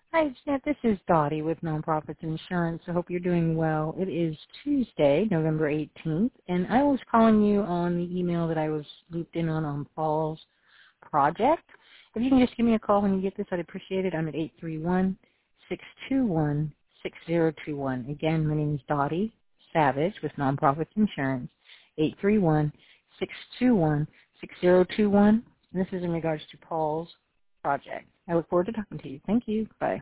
Hi, Jeanette. This is Dottie with Nonprofits Insurance. I hope you're doing well. It is Tuesday, November 18th, and I was calling you on the email that I was looped in on Paul's project. If you can just give me a call when you get this, I'd appreciate it. I'm at 831-621-6021. Again, my name is Dottie Savage with Nonprofits Insurance, 831-621-6021. And this is in regards to Paul's project. I look forward to talking to you. Thank you. Bye.